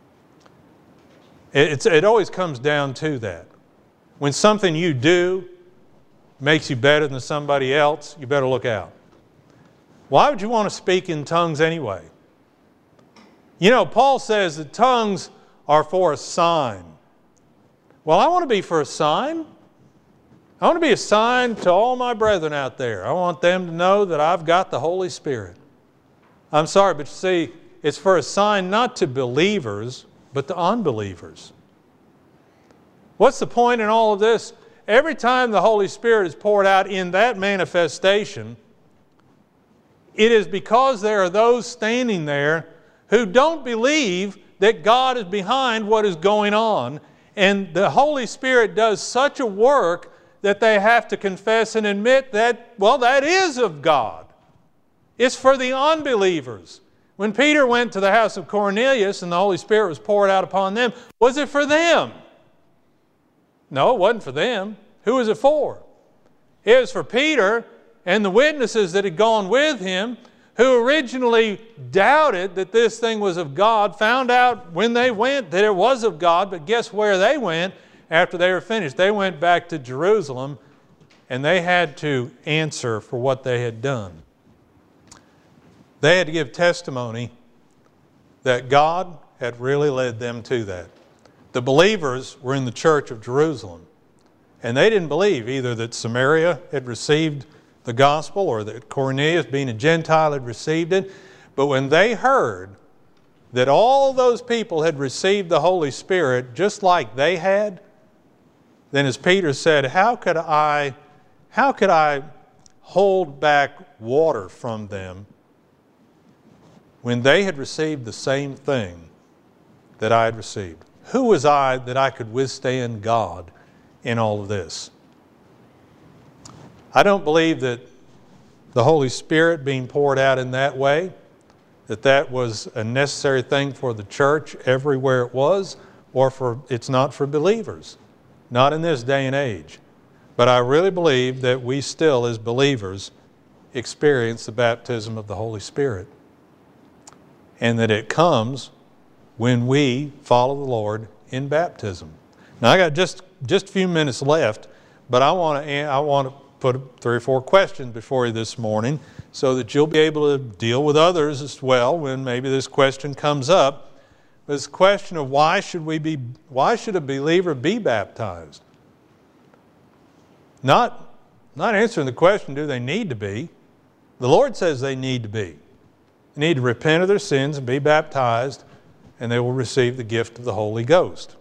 Speaker 1: It always comes down to that. When something you do makes you better than somebody else, you better look out. Why would you want to speak in tongues anyway? You know, Paul says that tongues are for a sign. Well, I want to be for a sign. I want to be a sign to all my brethren out there. I want them to know that I've got the Holy Spirit. I'm sorry, but you see, it's for a sign not to believers, but to unbelievers. What's the point in all of this? Every time the Holy Spirit is poured out in that manifestation, it is because there are those standing there who don't believe that God is behind what is going on. And the Holy Spirit does such a work that they have to confess and admit that, well, that is of God. It's for the unbelievers. When Peter went to the house of Cornelius and the Holy Spirit was poured out upon them, was it for them? No, it wasn't for them. Who was it for? It was for Peter and the witnesses that had gone with him, who originally doubted that this thing was of God, found out when they went that it was of God, but guess where they went after they were finished? They went back to Jerusalem and they had to answer for what they had done. They had to give testimony that God had really led them to that. The believers were in the church of Jerusalem, and they didn't believe either that Samaria had received the gospel or that Cornelius, being a Gentile, had received it. But when they heard that all those people had received the Holy Spirit just like they had, then as Peter said, how could I hold back water from them when they had received the same thing that I had received? Who was I that I could withstand God in all of this? I don't believe that the Holy Spirit being poured out in that way, that was a necessary thing for the church everywhere it was, or it's not for believers. Not in this day and age. But I really believe that we still, as believers, experience the baptism of the Holy Spirit. And that it comes when we follow the Lord in baptism. Now I got just a few minutes left, but I want to put 3 or 4 questions before you this morning so that you'll be able to deal with others as well when maybe this question comes up. But it's a question of why should a believer be baptized? Not answering the question, do they need to be? The Lord says they need to be. They need to repent of their sins and be baptized, and they will receive the gift of the Holy Ghost.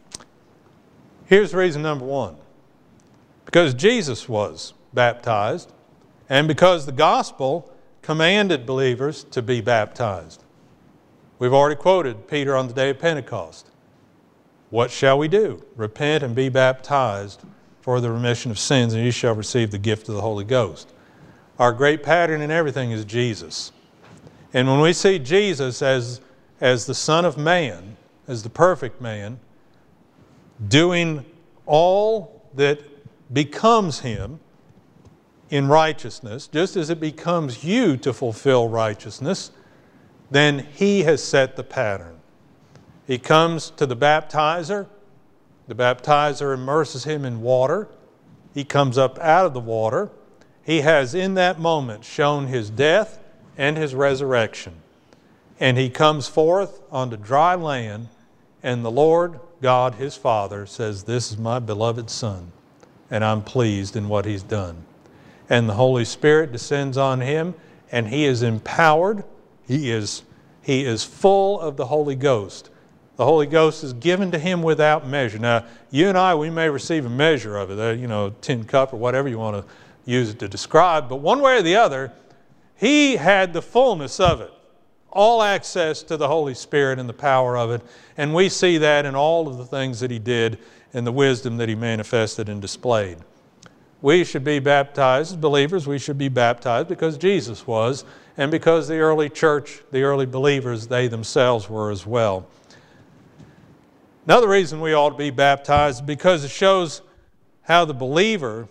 Speaker 1: Here's reason number 1. Because Jesus was baptized, and because the gospel commanded believers to be baptized. We've already quoted Peter on the day of Pentecost. What shall we do? Repent and be baptized for the remission of sins, and you shall receive the gift of the Holy Ghost. Our great pattern in everything is Jesus. And when we see Jesus as the Son of Man, as the perfect man, doing all that becomes Him in righteousness, just as it becomes you to fulfill righteousness, then He has set the pattern. He comes to the baptizer immerses him in water. He comes up out of the water. He has in that moment shown His death and His resurrection. And He comes forth onto dry land, and the Lord God, His Father, says, "This is my beloved Son, and I'm pleased in what He's done." And the Holy Spirit descends on Him, and He is empowered. He is full of the Holy Ghost. The Holy Ghost is given to Him without measure. Now, you and I, we may receive a measure of it, tin cup or whatever you want to use it to describe, but one way or the other, He had the fullness of it. All access to the Holy Spirit and the power of it. And we see that in all of the things that He did and the wisdom that He manifested and displayed. We should be baptized as believers. We should be baptized because Jesus was, and because the early church, the early believers, they themselves were as well. Another reason we ought to be baptized is because it shows how the believer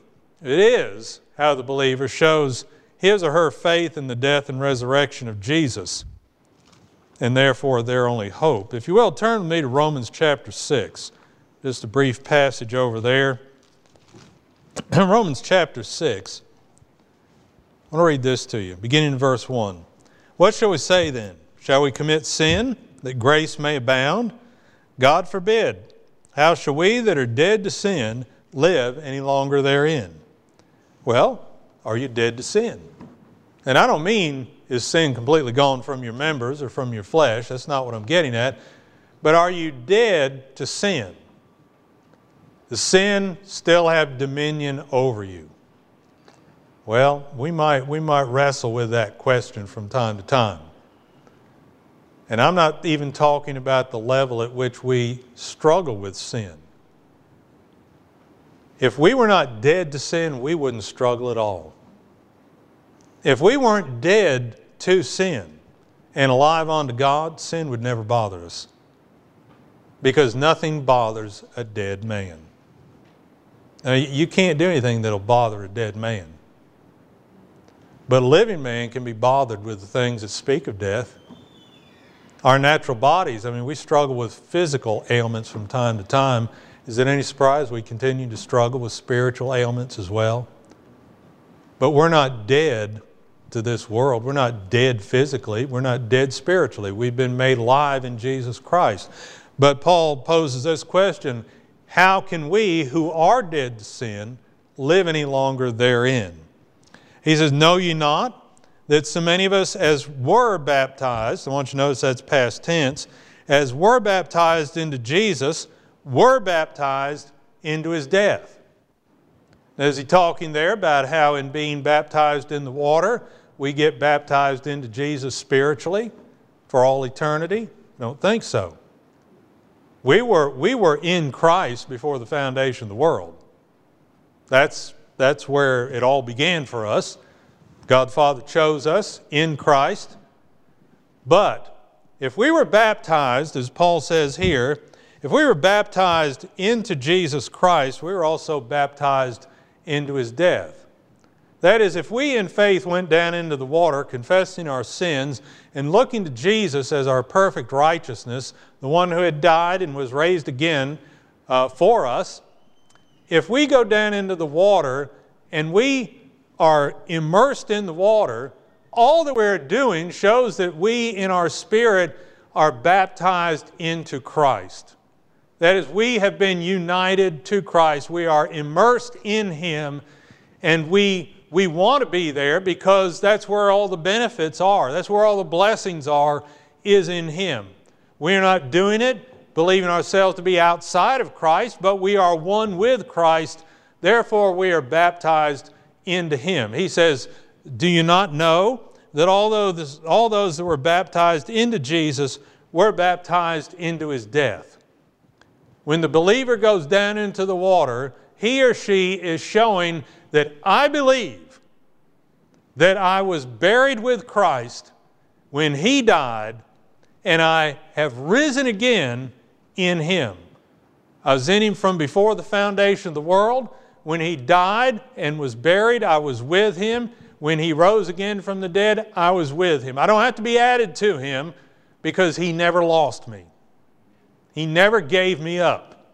Speaker 1: shows his or her faith in the death and resurrection of Jesus, and therefore their only hope. If you will, turn with me to Romans chapter 6. Just a brief passage over there. Romans chapter 6. I want to read this to you, beginning in verse 1. What shall we say then? Shall we commit sin that grace may abound? God forbid. How shall we that are dead to sin live any longer therein? Well, are you dead to sin? And I don't mean is sin completely gone from your members or from your flesh. That's not what I'm getting at. But are you dead to sin? Does sin still have dominion over you? Well, we might wrestle with that question from time to time. And I'm not even talking about the level at which we struggle with sin. If we were not dead to sin, we wouldn't struggle at all. If we weren't dead to sin and alive unto God, sin would never bother us. Because nothing bothers a dead man. Now, you can't do anything that'll bother a dead man. But a living man can be bothered with the things that speak of death. Our natural bodies, we struggle with physical ailments from time to time. Is it any surprise we continue to struggle with spiritual ailments as well? But we're not dead to this world. We're not dead physically. We're not dead spiritually. We've been made alive in Jesus Christ. But Paul poses this question, how can we who are dead to sin live any longer therein? He says, know ye not that so many of us as were baptized, I want you to notice that's past tense, as were baptized into Jesus, were baptized into His death. Now, is he talking there about how in being baptized in the water, we get baptized into Jesus spiritually for all eternity? I don't think so. We were in Christ before the foundation of the world. That's where it all began for us. God the Father chose us in Christ. But if we were baptized, as Paul says here, if we were baptized into Jesus Christ, we were also baptized into His death. That is, if we in faith went down into the water, confessing our sins and looking to Jesus as our perfect righteousness, the one who had died and was raised again for us, if we go down into the water and we are immersed in the water, all that we're doing shows that we in our spirit are baptized into Christ. That is, we have been united to Christ. We are immersed in Him, and we want to be there because that's where all the benefits are. That's where all the blessings are, is in Him. We're not doing it, believing ourselves to be outside of Christ, but we are one with Christ. Therefore, we are baptized into Him. He says, do you not know that all those that were baptized into Jesus were baptized into His death? When the believer goes down into the water, he or she is showing that I believe that I was buried with Christ when He died, and I have risen again in Him. I was in Him from before the foundation of the world. When He died and was buried, I was with Him. When He rose again from the dead, I was with Him. I don't have to be added to Him because He never lost me. He never gave me up.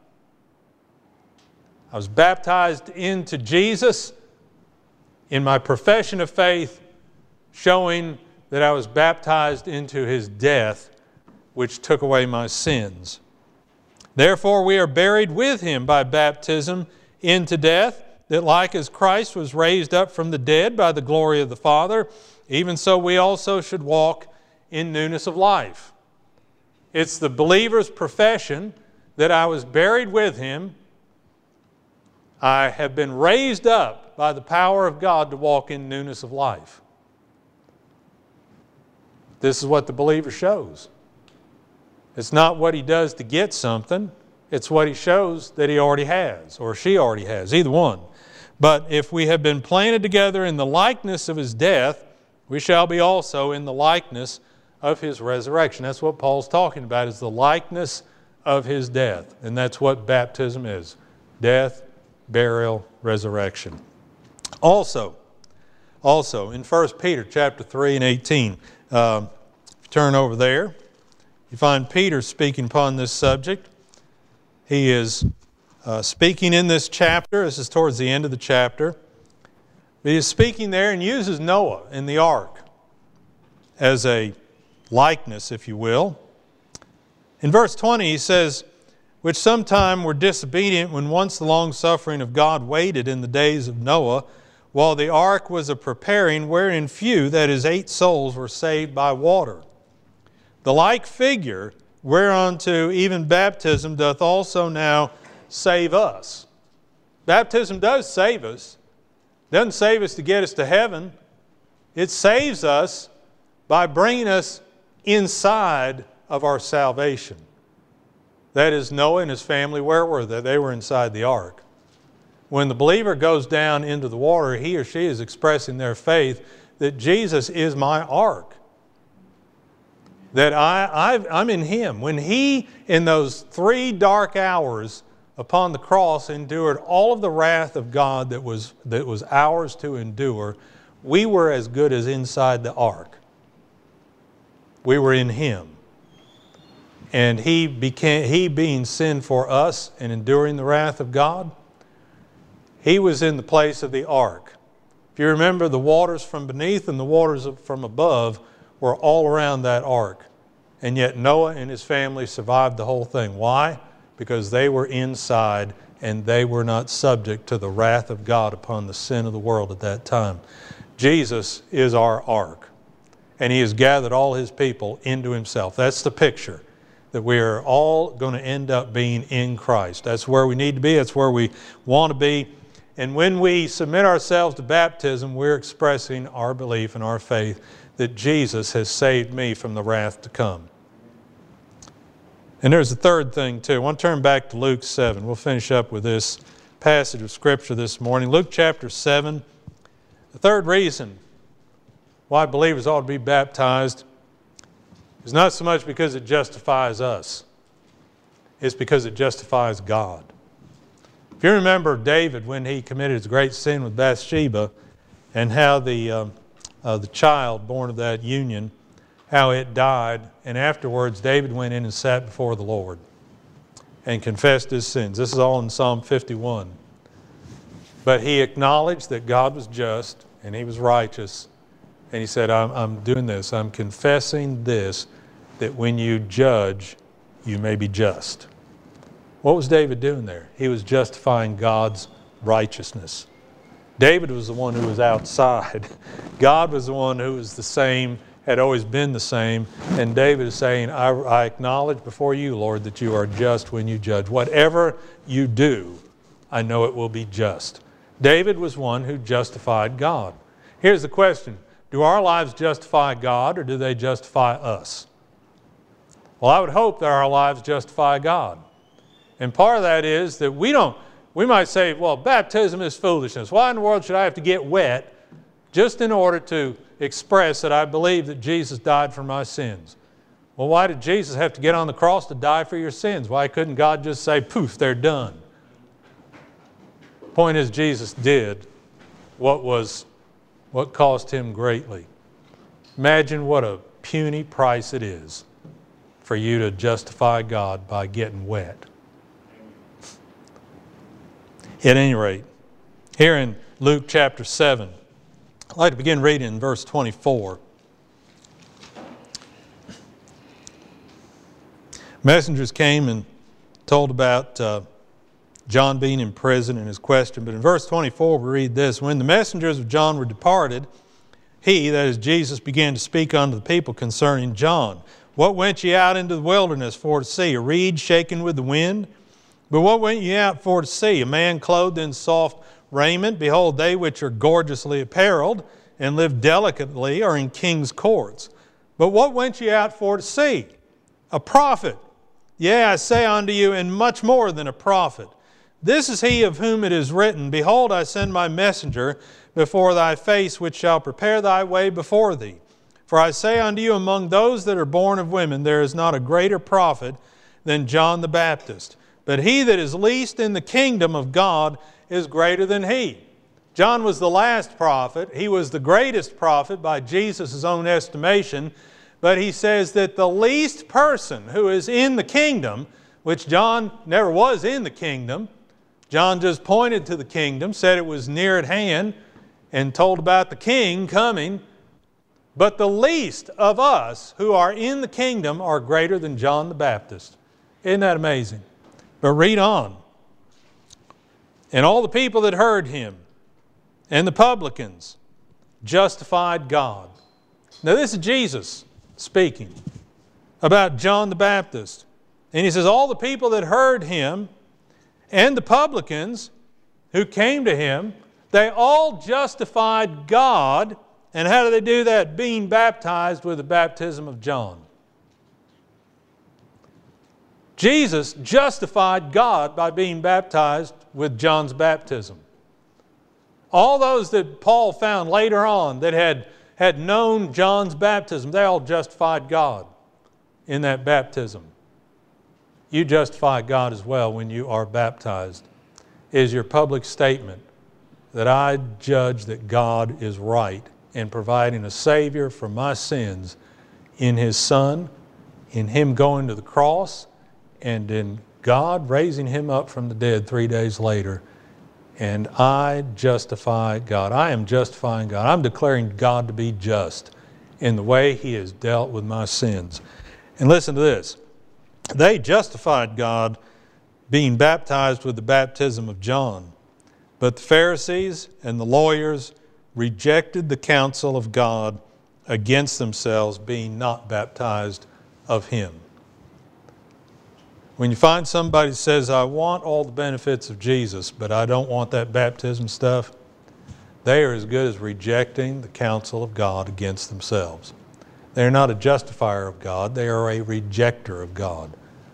Speaker 1: I was baptized into Jesus in my profession of faith, showing that I was baptized into His death, which took away my sins. Therefore, we are buried with Him by baptism into death, that like as Christ was raised up from the dead by the glory of the Father, even so we also should walk in newness of life. It's the believer's profession that I was buried with Him. I have been raised up by the power of God to walk in newness of life. This is what the believer shows. It's not what he does to get something. It's what he shows that he already has, or she already has, either one. But if we have been planted together in the likeness of His death, we shall be also in the likeness of His resurrection. That's what Paul's talking about, is the likeness of His death. And that's what baptism is. Death, burial, resurrection. Also, in 1 Peter chapter 3 and 18, if you turn over there, you find Peter speaking upon this subject. He is speaking in this chapter. This is towards the end of the chapter. He is speaking there and uses Noah in the ark as a likeness, if you will. In verse 20 he says, which sometime were disobedient when once the long-suffering of God waited in the days of Noah, while the ark was a preparing, wherein few, that is 8 souls, were saved by water. The like figure whereunto even baptism doth also now save us. Baptism does save us. It doesn't save us to get us to heaven. It saves us by bringing us inside of our salvation. That is, Noah and his family, where were they? They were inside the ark. When the believer goes down into the water, he or she is expressing their faith that Jesus is my ark. That I'm in Him. When He, in those 3 dark hours upon the cross, endured all of the wrath of God that was ours to endure, we were as good as inside the ark. We were in Him. And He being sin for us and enduring the wrath of God, He was in the place of the ark. If you remember, the waters from beneath and the waters from above were all around that ark. And yet Noah and his family survived the whole thing. Why? Because they were inside and they were not subject to the wrath of God upon the sin of the world at that time. Jesus is our ark. And He has gathered all His people into Himself. That's the picture, that we are all going to end up being in Christ. That's where we need to be. That's where we want to be. And when we submit ourselves to baptism, we're expressing our belief and our faith that Jesus has saved me from the wrath to come. And there's a third thing too. I want to turn back to Luke 7. We'll finish up with this passage of Scripture this morning. Luke chapter 7. The third reason why believers ought to be baptized is not so much because it justifies us. It's because it justifies God. If you remember David when he committed his great sin with Bathsheba, and how the child born of that union, how it died, and afterwards David went in and sat before the Lord and confessed his sins. This is all in Psalm 51. But he acknowledged that God was just and he was righteous. And he said, I'm doing this. I'm confessing this, that when you judge, you may be just. What was David doing there? He was justifying God's righteousness. David was the one who was outside. God was the one who was the same, had always been the same. And David is saying, I acknowledge before you, Lord, that you are just when you judge. Whatever you do, I know it will be just. David was one who justified God. Here's the question. Do our lives justify God, or do they justify us? Well, I would hope that our lives justify God. And part of that is that we might say, well, baptism is foolishness. Why in the world should I have to get wet just in order to express that I believe that Jesus died for my sins? Well, why did Jesus have to get on the cross to die for your sins? Why couldn't God just say, poof, they're done? The point is, Jesus did what cost him greatly. Imagine what a puny price it is for you to justify God by getting wet. At any rate, here in Luke chapter 7, I'd like to begin reading in verse 24. Messengers came and told about John being in prison and his question. But in verse 24 we read this: When the messengers of John were departed, he, that is Jesus, began to speak unto the people concerning John. What went ye out into the wilderness for to see? A reed shaken with the wind? But what went ye out for to see? A man clothed in soft raiment? Behold, they which are gorgeously apparelled and live delicately are in king's courts. But what went ye out for to see? A prophet. Yea, I say unto you, and much more than a prophet. This is he of whom it is written, Behold, I send my messenger before thy face, which shall prepare thy way before thee. For I say unto you, among those that are born of women, there is not a greater prophet than John the Baptist. But he that is least in the kingdom of God is greater than he. John was the last prophet. He was the greatest prophet by Jesus' own estimation. But he says that the least person who is in the kingdom, which John never was in the kingdom, John just pointed to the kingdom, said it was near at hand, and told about the king coming. But the least of us who are in the kingdom are greater than John the Baptist. Isn't that amazing? But read on. And all the people that heard him and the publicans justified God. Now this is Jesus speaking about John the Baptist. And he says, all the people that heard him and the publicans who came to him, they all justified God. And how do they do that? Being baptized with the baptism of John. Jesus justified God by being baptized with John's baptism. All those that Paul found later on that had known John's baptism, they all justified God in that baptism. You justify God as well when you are baptized. It is your public statement that I judge that God is right in providing a Savior for my sins in His Son, in Him going to the cross, and in God raising Him up from the dead 3 days later. And I justify God. I am justifying God. I'm declaring God to be just in the way He has dealt with my sins. And listen to this. They justified God being baptized with the baptism of John. But the Pharisees and the lawyers rejected the counsel of God against themselves, being not baptized of Him. When you find somebody who says, I want all the benefits of Jesus, but I don't want that baptism stuff, they are as good as rejecting the counsel of God against themselves. They are not a justifier of God, they are a rejecter of God.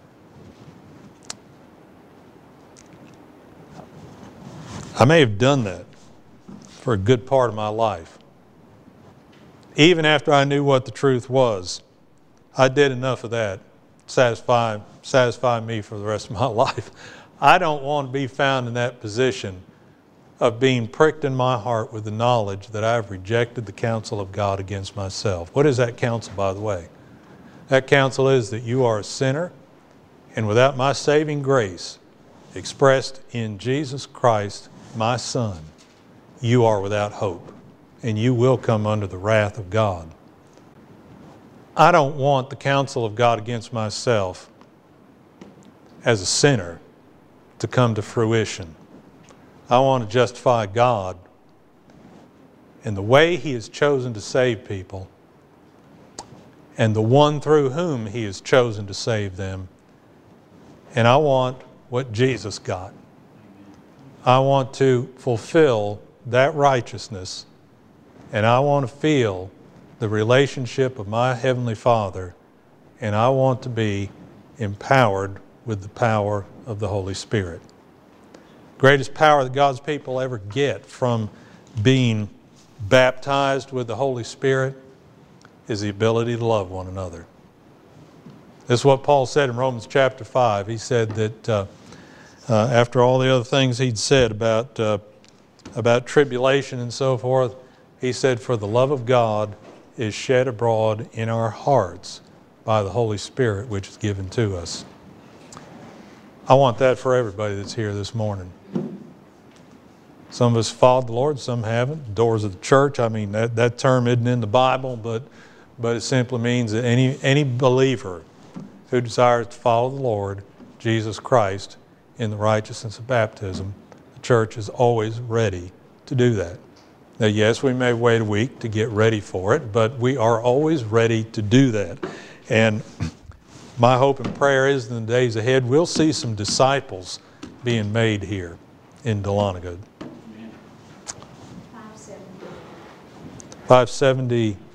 Speaker 1: I may have done that for a good part of my life. Even after I knew what the truth was, I did enough of that to satisfy me for the rest of my life. I don't want to be found in that position of being pricked in my heart with the knowledge that I've rejected the counsel of God against myself. What is that counsel, by the way? That counsel is that you are a sinner, and without my saving grace expressed in Jesus Christ my son, you are without hope, and you will come under the wrath of God. I don't want the counsel of God against myself as a sinner to come to fruition. I want to justify God in the way He has chosen to save people and the one through whom He has chosen to save them. And I want what Jesus got. I want to fulfill that righteousness, and I want to feel the relationship of my Heavenly Father, and I want to be empowered with the power of the Holy Spirit. Greatest power that God's people ever get from being baptized with the Holy Spirit is the ability to love one another. This is what Paul said in Romans chapter 5. He said that after all the other things he'd said about tribulation and so forth, he said, "For the love of God is shed abroad in our hearts by the Holy Spirit which is given to us." I want that for everybody that's here this morning. Some of us followed the Lord, some haven't. Doors of the church, I mean, that term isn't in the Bible, but it simply means that any believer who desires to follow the Lord Jesus Christ in the righteousness of baptism, the church is always ready to do that. Now, yes, we may wait a week to get ready for it, but we are always ready to do that. And my hope and prayer is in the days ahead, we'll see some disciples being made here in Dahlonega. 570